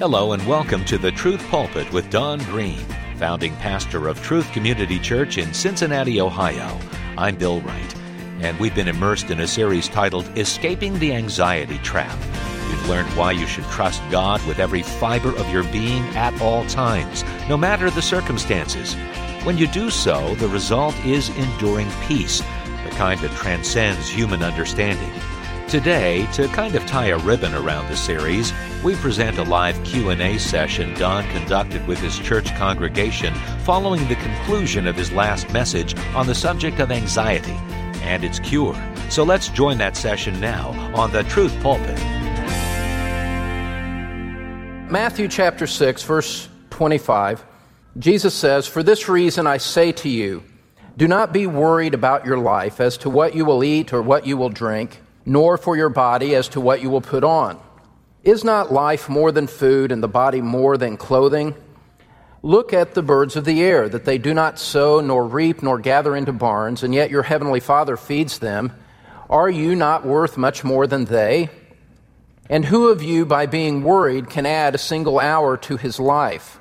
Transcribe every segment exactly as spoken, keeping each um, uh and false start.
Hello and welcome to the Truth Pulpit with Don Green, founding pastor of Truth Community Church in Cincinnati, Ohio. I'm Bill Wright, and we've been immersed in a series titled Escaping the Anxiety Trap. We've learned why you should trust God with every fiber of your being at all times, no matter the circumstances. When you do so, the result is enduring peace, the kind that transcends human understanding. Today, to kind of tie a ribbon around the series, we present a live Q and A session Don conducted with his church congregation following the conclusion of his last message on the subject of anxiety and its cure. So let's join that session now on the Truth Pulpit. Matthew chapter six, verse twenty-five, Jesus says, "For this reason I say to you, do not be worried about your life as to what you will eat or what you will drink, nor for your body as to what you will put on. Is not life more than food, and the body more than clothing? Look at the birds of the air, that they do not sow, nor reap, nor gather into barns, and yet your heavenly Father feeds them. Are you not worth much more than they? And who of you, by being worried, can add a single hour to his life?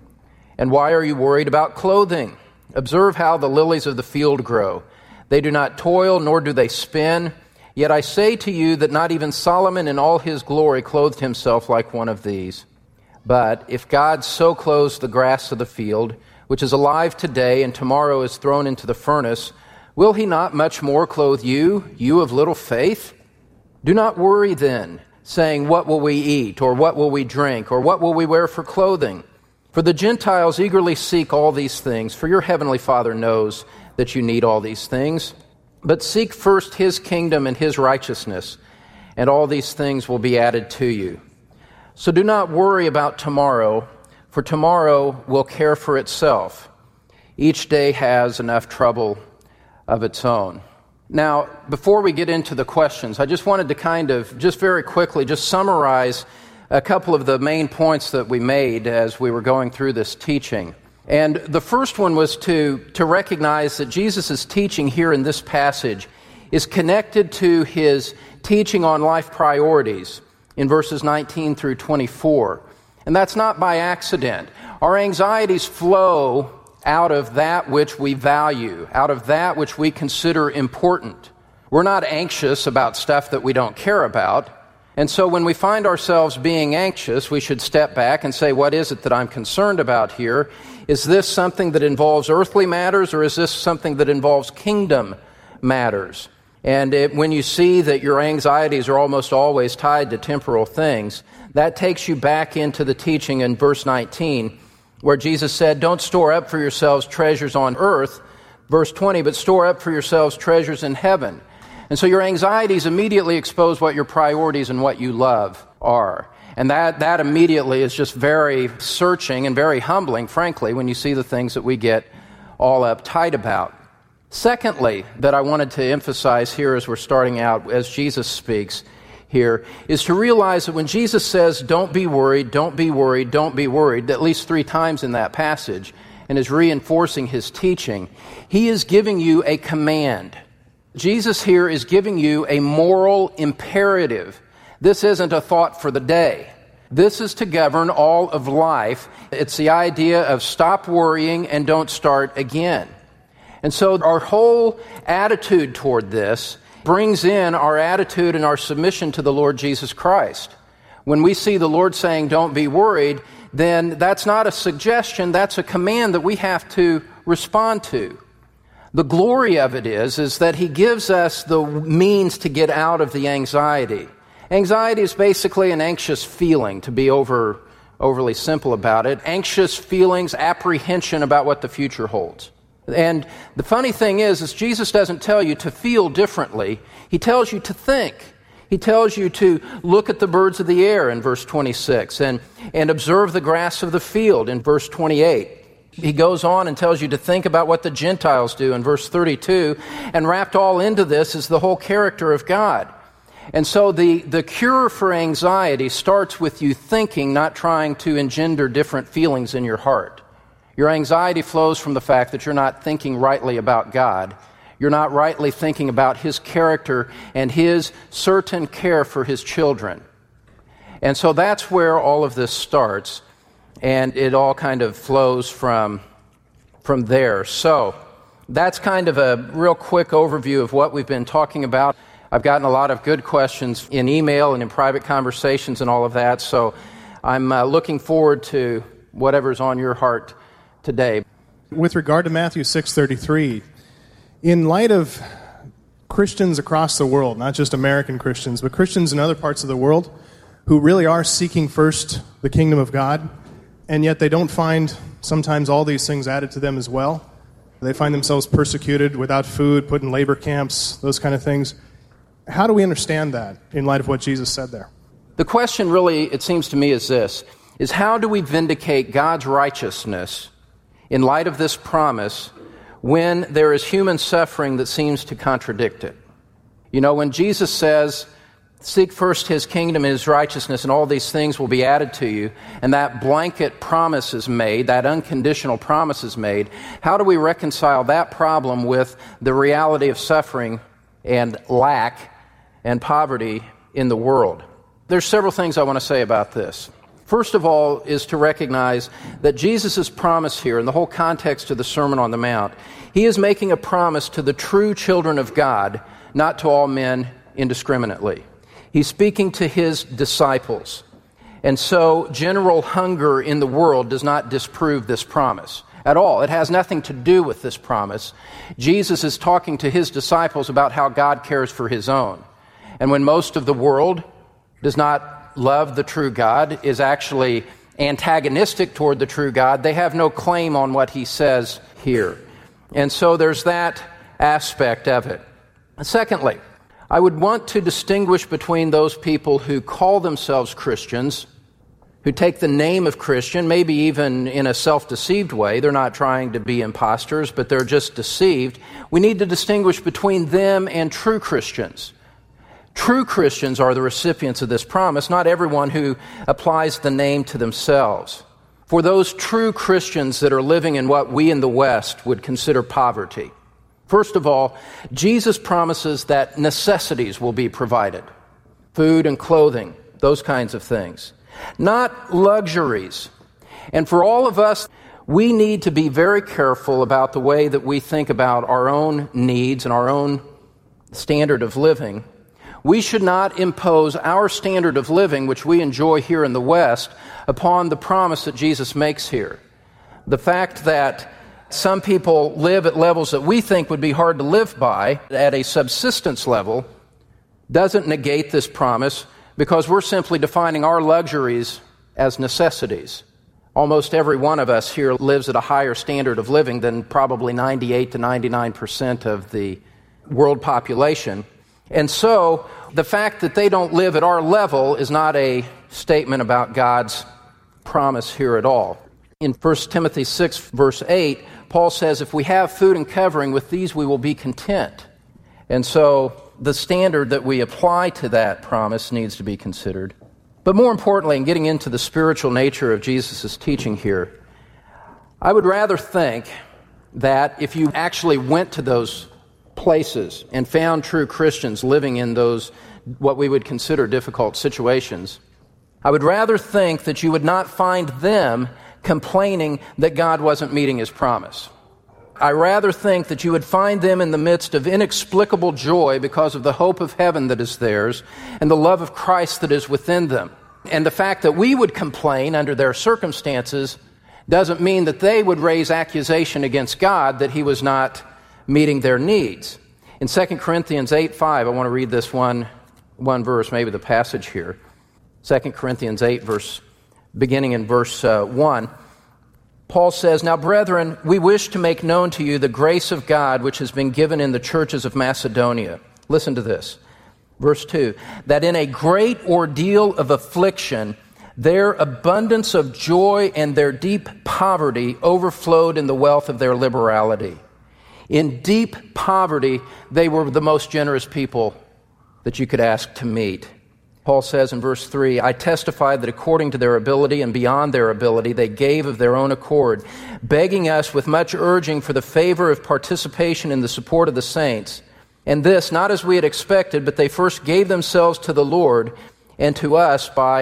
And why are you worried about clothing? Observe how the lilies of the field grow. They do not toil, nor do they spin. Yet I say to you that not even Solomon in all his glory clothed himself like one of these. But if God so clothes the grass of the field, which is alive today and tomorrow is thrown into the furnace, will he not much more clothe you, you of little faith? Do not worry then, saying, what will we eat, or what will we drink, or what will we wear for clothing? For the Gentiles eagerly seek all these things, for your heavenly Father knows that you need all these things. But seek first his kingdom and his righteousness, and all these things will be added to you. So do not worry about tomorrow, for tomorrow will care for itself. Each day has enough trouble of its own." Now, before we get into the questions, I just wanted to kind of, just very quickly, just summarize a couple of the main points that we made as we were going through this teaching. And the first one was to, to recognize that Jesus' teaching here in this passage is connected to his teaching on life priorities in verses nineteen through twenty-four. And that's not by accident. Our anxieties flow out of that which we value, out of that which we consider important. We're not anxious about stuff that we don't care about. And so when we find ourselves being anxious, we should step back and say, what is it that I'm concerned about here? Is this something that involves earthly matters, or is this something that involves kingdom matters? And it, when you see that your anxieties are almost always tied to temporal things, that takes you back into the teaching in verse nineteen, where Jesus said, don't store up for yourselves treasures on earth, verse twenty, but store up for yourselves treasures in heaven. And so your anxieties immediately expose what your priorities and what you love are. And that, that immediately is just very searching and very humbling, frankly, when you see the things that we get all uptight about. Secondly, that I wanted to emphasize here as we're starting out, as Jesus speaks here, is to realize that when Jesus says, don't be worried, don't be worried, don't be worried, at least three times in that passage, and is reinforcing his teaching, he is giving you a command. Jesus here is giving you a moral imperative. This isn't a thought for the day. This is to govern all of life. It's the idea of stop worrying and don't start again. And so our whole attitude toward this brings in our attitude and our submission to the Lord Jesus Christ. When we see the Lord saying, don't be worried, then that's not a suggestion, that's a command that we have to respond to. The glory of it is, is that he gives us the means to get out of the anxiety. Anxiety is basically an anxious feeling, to be over, overly simple about it. Anxious feelings, apprehension about what the future holds. And the funny thing is, is Jesus doesn't tell you to feel differently. He tells you to think. He tells you to look at the birds of the air in verse twenty-six and, and observe the grass of the field in verse twenty-eight. He goes on and tells you to think about what the Gentiles do in verse thirty-two, and wrapped all into this is the whole character of God. And so the, the cure for anxiety starts with you thinking, not trying to engender different feelings in your heart. Your anxiety flows from the fact that you're not thinking rightly about God. You're not rightly thinking about his character and his certain care for his children. And so that's where all of this starts, and it all kind of flows from, from there. So that's kind of a real quick overview of what we've been talking about. I've gotten a lot of good questions in email and in private conversations and all of that, so I'm uh, looking forward to whatever's on your heart today. With regard to Matthew six thirty-three, in light of Christians across the world, not just American Christians, but Christians in other parts of the world who really are seeking first the kingdom of God, and yet they don't find sometimes all these things added to them as well. They find themselves persecuted, without food, put in labor camps, those kind of things. How do we understand that in light of what Jesus said there? The question really, it seems to me, is this, is how do we vindicate God's righteousness in light of this promise when there is human suffering that seems to contradict it? You know, when Jesus says, seek first His kingdom and His righteousness, and all these things will be added to you, and that blanket promise is made, that unconditional promise is made, how do we reconcile that problem with the reality of suffering and lack and poverty in the world? There's several things I want to say about this. First of all is to recognize that Jesus' promise here, in the whole context of the Sermon on the Mount, He is making a promise to the true children of God, not to all men indiscriminately. He's speaking to His disciples. And so general hunger in the world does not disprove this promise at all. It has nothing to do with this promise. Jesus is talking to His disciples about how God cares for His own. And when most of the world does not love the true God, is actually antagonistic toward the true God, they have no claim on what He says here. And so there's that aspect of it. Secondly, I would want to distinguish between those people who call themselves Christians, who take the name of Christian, maybe even in a self-deceived way. They're not trying to be imposters, but they're just deceived. We need to distinguish between them and true Christians. True Christians are the recipients of this promise, not everyone who applies the name to themselves. For those true Christians that are living in what we in the West would consider poverty, first of all, Jesus promises that necessities will be provided. Food and clothing, those kinds of things. Not luxuries. And for all of us, we need to be very careful about the way that we think about our own needs and our own standard of living. We should not impose our standard of living, which we enjoy here in the West, upon the promise that Jesus makes here. The fact that some people live at levels that we think would be hard to live by at a subsistence level doesn't negate this promise, because we're simply defining our luxuries as necessities. Almost every one of us here lives at a higher standard of living than probably ninety-eight to ninety-nine percent of the world population. And so the fact that they don't live at our level is not a statement about God's promise here at all. In First Timothy six, verse eight, Paul says, if we have food and covering, with these we will be content. And so the standard that we apply to that promise needs to be considered. But more importantly, in getting into the spiritual nature of Jesus' teaching here, I would rather think that if you actually went to those places and found true Christians living in those, what we would consider difficult situations, I would rather think that you would not find them complaining that God wasn't meeting His promise. I rather think that you would find them in the midst of inexplicable joy because of the hope of heaven that is theirs and the love of Christ that is within them. And the fact that we would complain under their circumstances doesn't mean that they would raise accusation against God that He was not meeting their needs. In Second Corinthians eight five, I want to read this one, one verse, maybe the passage here. Second Corinthians eight, verse, beginning in verse uh, one. Paul says, now, brethren, we wish to make known to you the grace of God which has been given in the churches of Macedonia. Listen to this. Verse two, that in a great ordeal of affliction, their abundance of joy and their deep poverty overflowed in the wealth of their liberality. In deep poverty, they were the most generous people that you could ask to meet. Paul says in verse three, I testify that according to their ability and beyond their ability, they gave of their own accord, begging us with much urging for the favor of participation in the support of the saints. And this, not as we had expected, but they first gave themselves to the Lord and to us by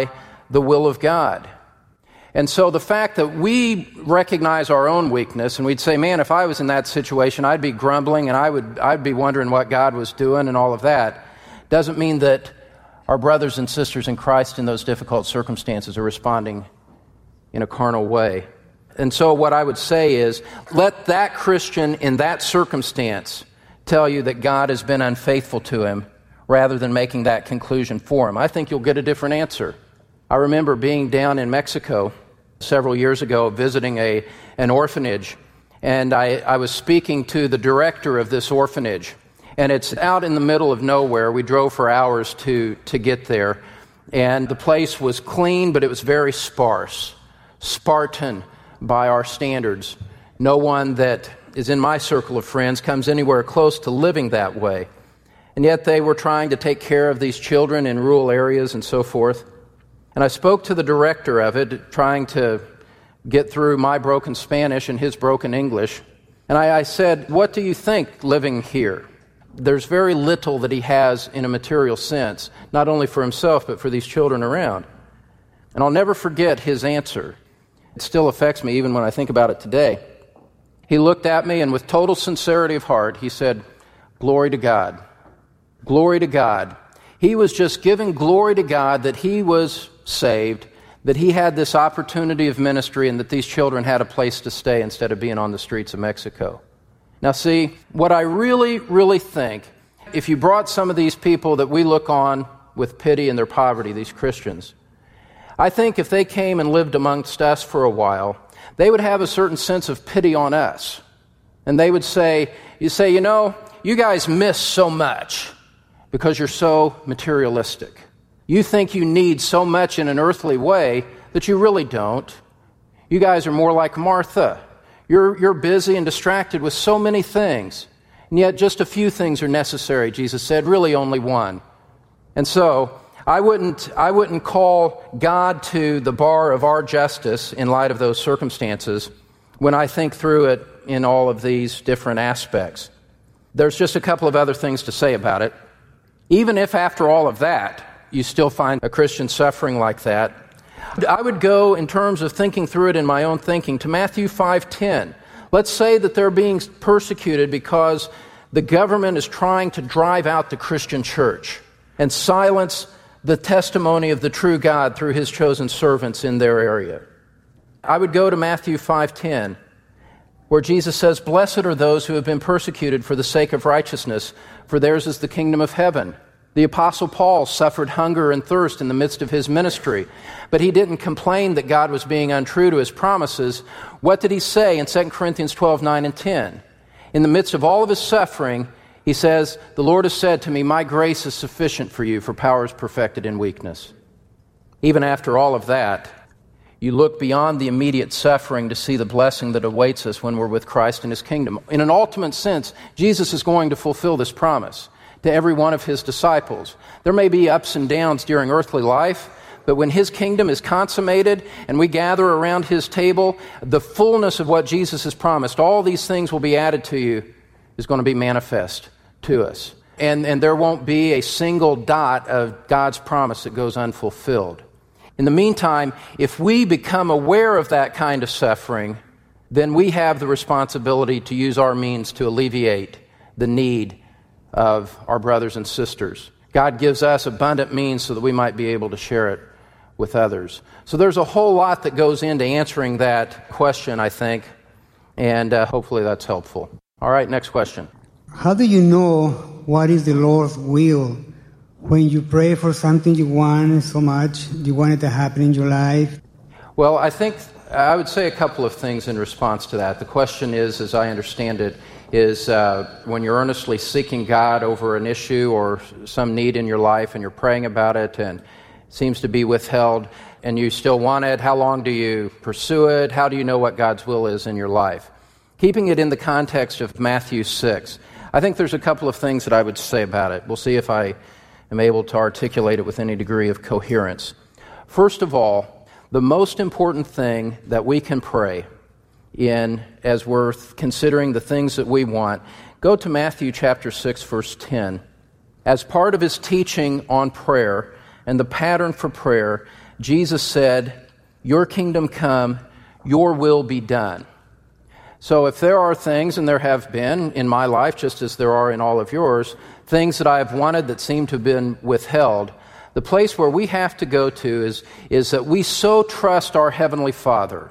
the will of God. And so the fact that we recognize our own weakness, and we'd say, man, if I was in that situation, I'd be grumbling, and I would, I'd be wondering what God was doing and all of that, doesn't mean that our brothers and sisters in Christ in those difficult circumstances are responding in a carnal way. And so what I would say is, let that Christian in that circumstance tell you that God has been unfaithful to him, rather than making that conclusion for him. I think you'll get a different answer. I remember being down in Mexico several years ago, visiting a an orphanage, and I, I was speaking to the director of this orphanage, and it's out in the middle of nowhere. We drove for hours to, to get there, and the place was clean, but it was very sparse, Spartan by our standards. No one that is in my circle of friends comes anywhere close to living that way. And yet they were trying to take care of these children in rural areas and so forth. And I spoke to the director of it, trying to get through my broken Spanish and his broken English. And I, I said, what do you think living here? There's very little that he has in a material sense, not only for himself, but for these children around. And I'll never forget his answer. It still affects me even when I think about it today. He looked at me, and with total sincerity of heart, he said, "Glory to God. Glory to God." He was just giving glory to God that he was saved, that he had this opportunity of ministry, and that these children had a place to stay instead of being on the streets of Mexico. Now see, what I really, really think, if you brought some of these people that we look on with pity in their poverty, these Christians, I think if they came and lived amongst us for a while, they would have a certain sense of pity on us. And they would say, you say, you know, you guys miss so much because you're so materialistic. You think you need so much in an earthly way that you really don't. You guys are more like Martha. You're, you're busy and distracted with so many things, and yet just a few things are necessary, Jesus said, really only one. And so I wouldn't, I wouldn't call God to the bar of our justice in light of those circumstances when I think through it in all of these different aspects. There's just a couple of other things to say about it. Even if after all of that, you still find a Christian suffering like that, I would go, in terms of thinking through it in my own thinking, to Matthew five ten. Let's say that they're being persecuted because the government is trying to drive out the Christian church and silence the testimony of the true God through his chosen servants in their area. I would go to Matthew five ten, where Jesus says, "Blessed are those who have been persecuted for the sake of righteousness, for theirs is the kingdom of heaven." The Apostle Paul suffered hunger and thirst in the midst of his ministry, but he didn't complain that God was being untrue to his promises. What did he say in Second Corinthians twelve nine and ten? In the midst of all of his suffering, he says, "The Lord has said to me, my grace is sufficient for you, for power is perfected in weakness." Even after all of that, you look beyond the immediate suffering to see the blessing that awaits us when we're with Christ in his kingdom. In an ultimate sense, Jesus is going to fulfill this promise to every one of his disciples. There may be ups and downs during earthly life, but when his kingdom is consummated and we gather around his table, the fullness of what Jesus has promised, all these things will be added to you, is going to be manifest to us. And, and there won't be a single dot of God's promise that goes unfulfilled. In the meantime, if we become aware of that kind of suffering, then we have the responsibility to use our means to alleviate the need of our brothers and sisters. God gives us abundant means so that we might be able to share it with others. So there's a whole lot that goes into answering that question, I think, and uh, hopefully that's helpful. All right, next question. How do you know what is the Lord's will when you pray for something you want so much, you want it to happen in your life? Well, I think I would say a couple of things in response to that. The question is, as I understand it, is uh, when you're earnestly seeking God over an issue or some need in your life and you're praying about it and it seems to be withheld and you still want it, how long do you pursue it? How do you know what God's will is in your life? Keeping it in the context of Matthew six, I think there's a couple of things that I would say about it. We'll see if I am able to articulate it with any degree of coherence. First of all, the most important thing that we can pray in, as we're considering the things that we want, go to Matthew chapter six, verse ten. As part of his teaching on prayer and the pattern for prayer, Jesus said, "Your kingdom come, your will be done." So if there are things, and there have been in my life, just as there are in all of yours, things that I have wanted that seem to have been withheld, the place where we have to go to is, is that we so trust our Heavenly Father,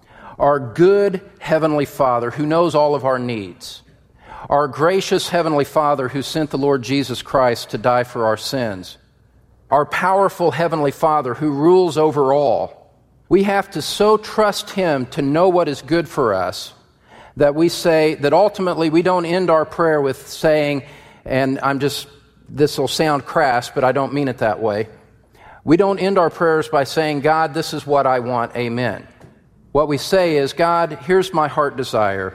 our good Heavenly Father who knows all of our needs, our gracious Heavenly Father who sent the Lord Jesus Christ to die for our sins, our powerful Heavenly Father who rules over all. We have to so trust Him to know what is good for us that we say, that ultimately we don't end our prayer with saying, and I'm just, this will sound crass, but I don't mean it that way. We don't end our prayers by saying, "God, this is what I want, amen." What we say is, "God, here's my heart desire,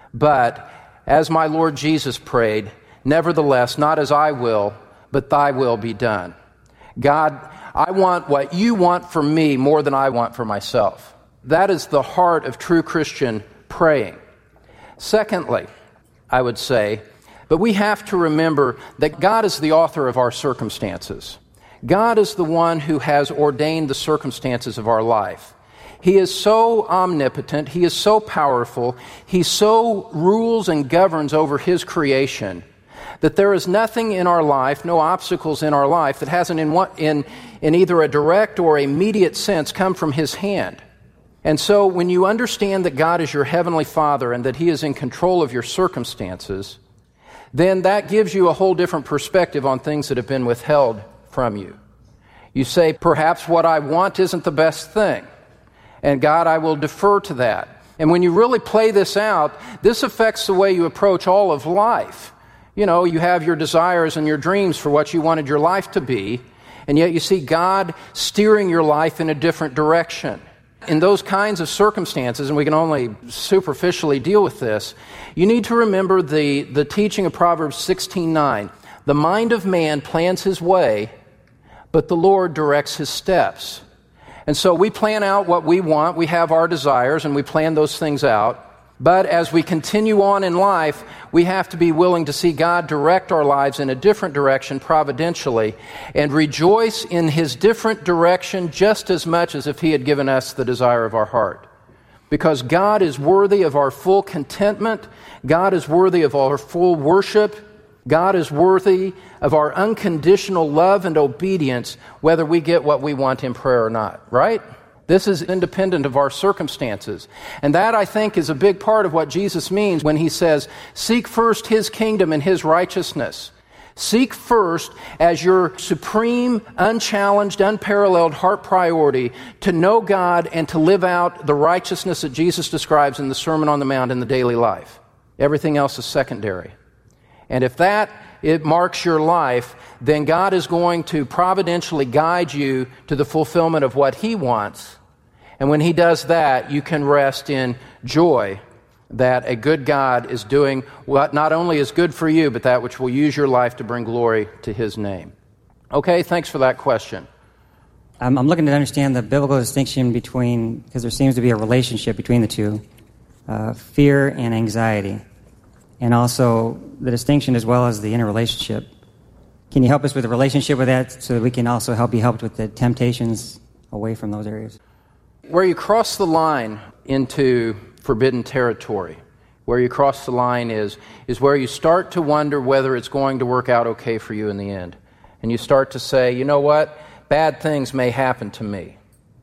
but as my Lord Jesus prayed, nevertheless, not as I will, but thy will be done." God, I want what you want for me more than I want for myself. That is the heart of true Christian praying. Secondly, I would say, but we have to remember that God is the author of our circumstances. God is the one who has ordained the circumstances of our life. He is so omnipotent, He is so powerful, He so rules and governs over His creation that there is nothing in our life, no obstacles in our life that hasn't in, one, in, in either a direct or immediate sense come from His hand. And so when you understand that God is your Heavenly Father and that He is in control of your circumstances, then that gives you a whole different perspective on things that have been withheld from you. You say, perhaps what I want isn't the best thing, and God, I will defer to that. And when you really play this out, this affects the way you approach all of life. You know, you have your desires and your dreams for what you wanted your life to be, and yet you see God steering your life in a different direction. In those kinds of circumstances, and we can only superficially deal with this, you need to remember the, the teaching of Proverbs sixteen nine. The mind of man plans his way, but the Lord directs his steps. And so we plan out what we want, we have our desires, and we plan those things out. But as we continue on in life, we have to be willing to see God direct our lives in a different direction providentially and rejoice in His different direction just as much as if He had given us the desire of our heart. Because God is worthy of our full contentment, God is worthy of our full worship, God is worthy of our unconditional love and obedience, whether we get what we want in prayer or not, right? This is independent of our circumstances. And that, I think, is a big part of what Jesus means when He says, seek first His kingdom and His righteousness. Seek first as your supreme, unchallenged, unparalleled heart priority to know God and to live out the righteousness that Jesus describes in the Sermon on the Mount in the daily life. Everything else is secondary. And if that it marks your life, then God is going to providentially guide you to the fulfillment of what He wants. And when He does that, you can rest in joy that a good God is doing what not only is good for you, but that which will use your life to bring glory to His name. Okay, thanks for that question. I'm, I'm looking to understand the biblical distinction between, because there seems to be a relationship between the two, uh, fear and anxiety. And also the distinction as well as the interrelationship. Can you help us with the relationship with that so that we can also help be helped with the temptations away from those areas? Where you cross the line into forbidden territory, where you cross the line is, is where you start to wonder whether it's going to work out okay for you in the end. And you start to say, you know what, bad things may happen to me.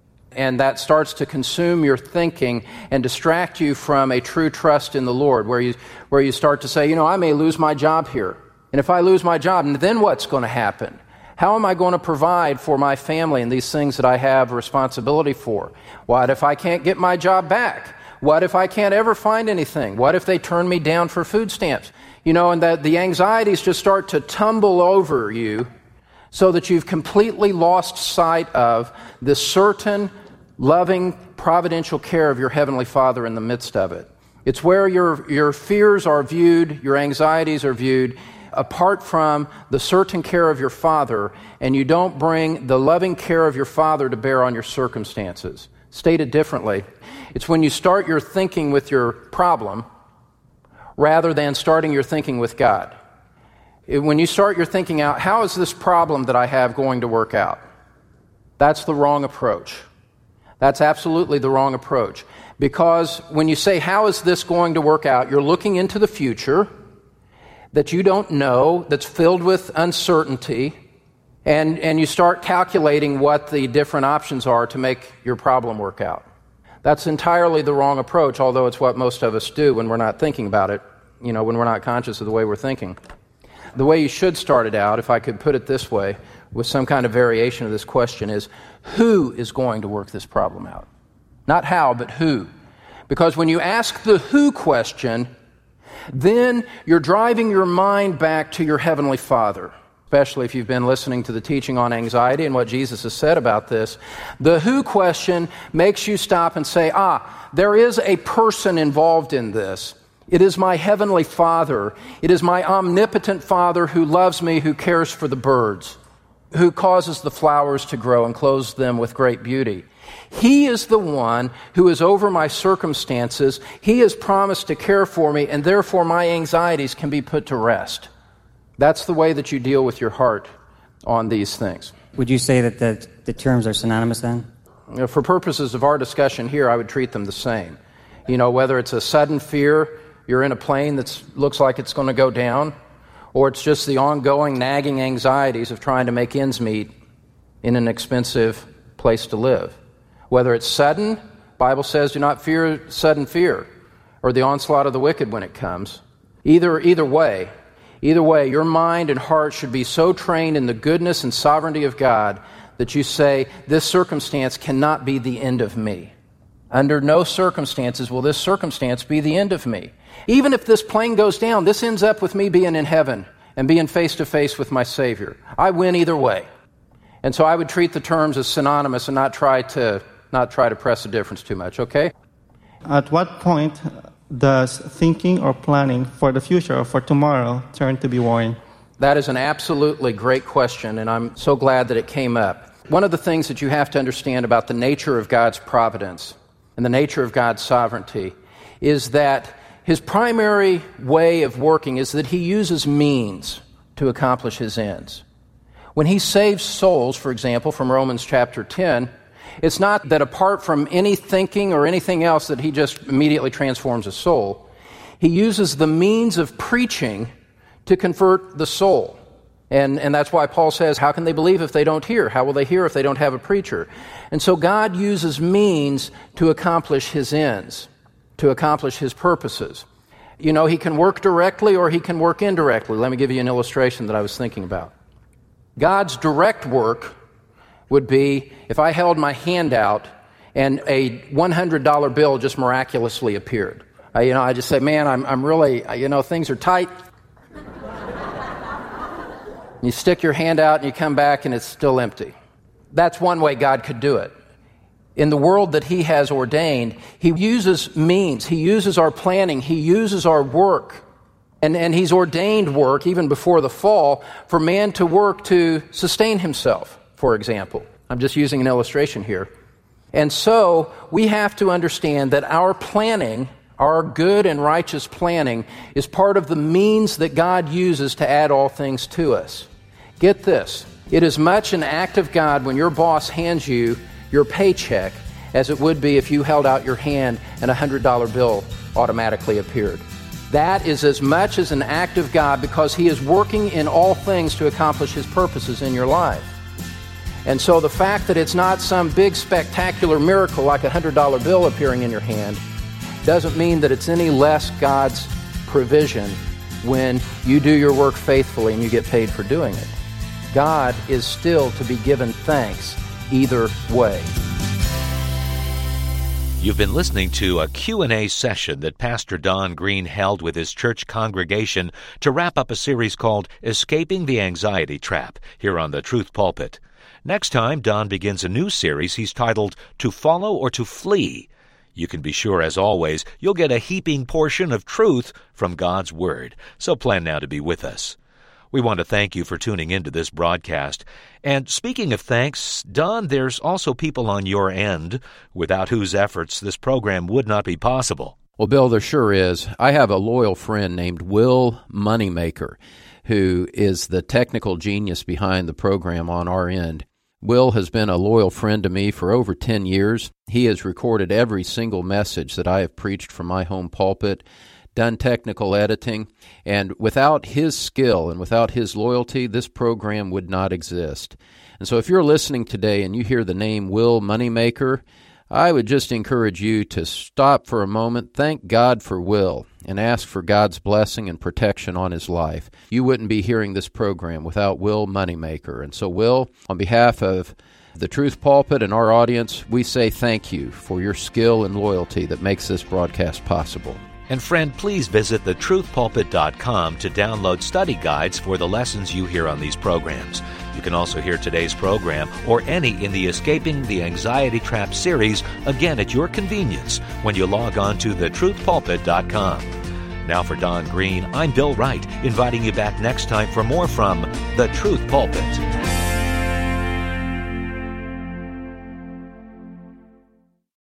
And that starts to consume your thinking and distract you from a true trust in the Lord, where you where you start to say, you know, I may lose my job here. And if I lose my job, then what's going to happen? How am I going to provide for my family and these things that I have responsibility for? What if I can't get my job back? What if I can't ever find anything? What if they turn me down for food stamps? You know, and that the anxieties just start to tumble over you so that you've completely lost sight of the certain loving, providential care of your Heavenly Father in the midst of it. It's where your, your fears are viewed, your anxieties are viewed, apart from the certain care of your Father, and you don't bring the loving care of your Father to bear on your circumstances. Stated differently, it's when you start your thinking with your problem rather than starting your thinking with God. It, when you start your thinking out, how is this problem that I have going to work out? That's the wrong approach. That's absolutely the wrong approach. Because when you say, how is this going to work out, you're looking into the future that you don't know, that's filled with uncertainty, and, and you start calculating what the different options are to make your problem work out. That's entirely the wrong approach, although it's what most of us do when we're not thinking about it, you know, when we're not conscious of the way we're thinking. The way you should start it out, if I could put it this way, with some kind of variation of this question, is who is going to work this problem out? Not how, but who. Because when you ask the who question, then you're driving your mind back to your Heavenly Father, especially if you've been listening to the teaching on anxiety and what Jesus has said about this. The who question makes you stop and say, ah, there is a person involved in this. It is my Heavenly Father. It is my omnipotent Father who loves me, who cares for the birds, who causes the flowers to grow and clothes them with great beauty. He is the one who is over my circumstances. He has promised to care for me, and therefore my anxieties can be put to rest. That's the way that you deal with your heart on these things. Would you say that the, the terms are synonymous then? You know, for purposes of our discussion here, I would treat them the same. You know, whether it's a sudden fear, you're in a plane that looks like it's going to go down, or it's just the ongoing nagging anxieties of trying to make ends meet in an expensive place to live. Whether it's sudden, Bible says, do not fear sudden fear, or the onslaught of the wicked when it comes. Either, either way, either way, your mind and heart should be so trained in the goodness and sovereignty of God that you say, this circumstance cannot be the end of me. Under no circumstances will this circumstance be the end of me. Even if this plane goes down, this ends up with me being in heaven and being face to face with my Savior. I win either way. And so I would treat the terms as synonymous and not try to not try to press the difference too much, okay? At what point does thinking or planning for the future or for tomorrow turn to be worrying? That is an absolutely great question, and I'm so glad that it came up. One of the things that you have to understand about the nature of God's providence and the nature of God's sovereignty is that His primary way of working is that He uses means to accomplish His ends. When He saves souls, for example, from Romans chapter ten, it's not that apart from any thinking or anything else that He just immediately transforms a soul. He uses the means of preaching to convert the soul. And, and that's why Paul says, how can they believe if they don't hear? How will they hear if they don't have a preacher? And so God uses means to accomplish His ends, to accomplish His purposes. You know, He can work directly or He can work indirectly. Let me give you an illustration that I was thinking about. God's direct work would be if I held my hand out and a one hundred dollar bill just miraculously appeared. I, you know, I just say, man, I'm, I'm really, you know, things are tight. You stick your hand out and you come back and it's still empty. That's one way God could do it. In the world that He has ordained, He uses means. He uses our planning. He uses our work. And, and He's ordained work, even before the fall, for man to work to sustain himself, for example. I'm just using an illustration here. And so we have to understand that our planning, our good and righteous planning, is part of the means that God uses to add all things to us. Get this. It is much an act of God when your boss hands you your paycheck as it would be if you held out your hand and a one hundred dollar bill automatically appeared. That is as much as an act of God because He is working in all things to accomplish His purposes in your life. And so the fact that it's not some big spectacular miracle like a one hundred dollar bill appearing in your hand doesn't mean that it's any less God's provision when you do your work faithfully and you get paid for doing it. God is still to be given thanks either way. You've been listening to a Q and A session that Pastor Don Green held with his church congregation to wrap up a series called Escaping the Anxiety Trap here on the Truth Pulpit. Next time, Don begins a new series he's titled To Follow or to Flee. You can be sure, as always, you'll get a heaping portion of truth from God's Word. So plan now to be with us. We want to thank you for tuning into this broadcast. And speaking of thanks, Don, there's also people on your end without whose efforts this program would not be possible. Well, Bill, there sure is. I have a loyal friend named Will Moneymaker, who is the technical genius behind the program on our end. Will has been a loyal friend to me for over ten years. He has recorded every single message that I have preached from my home pulpit, done technical editing, and without his skill and without his loyalty, this program would not exist. And so if you're listening today and you hear the name Will Moneymaker, I would just encourage you to stop for a moment, thank God for Will, and ask for God's blessing and protection on his life. You wouldn't be hearing this program without Will Moneymaker. And so, Will, on behalf of the Truth Pulpit and our audience, we say thank you for your skill and loyalty that makes this broadcast possible. And friend, please visit the truth pulpit dot com to download study guides for the lessons you hear on these programs. You can also hear today's program or any in the Escaping the Anxiety Trap series again at your convenience when you log on to the truth pulpit dot com. Now for Don Green, I'm Bill Wright, inviting you back next time for more from The Truth Pulpit.